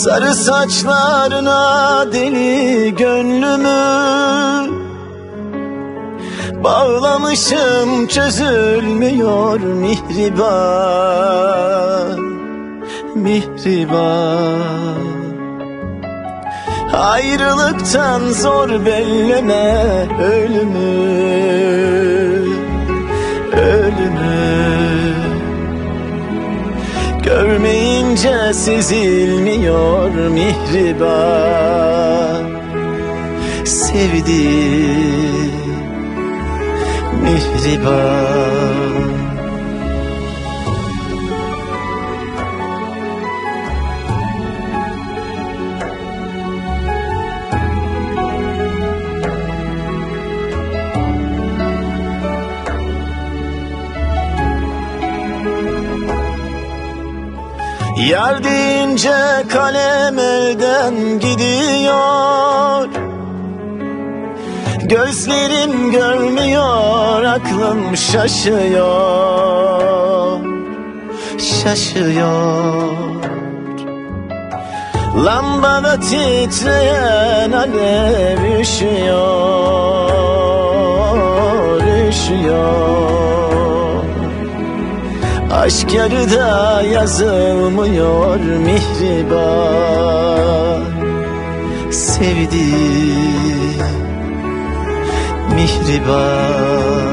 Sarı saçlarına deli gönlümü bağlamışım, çözülmüyor mihriban, mihriban. Ayrılıktan zor belleme ölümü, ölümü. Görmeyince sezilmiyor mihriban, sevdim mihriban. Yar deyince kalem elden gidiyor, gözlerim görmüyor, aklım şaşıyor, şaşıyor. Lambada titreyen alev üşüyor, üşüyor. Aşk yarıda yazılmıyor mihriban, sevdim mihriban.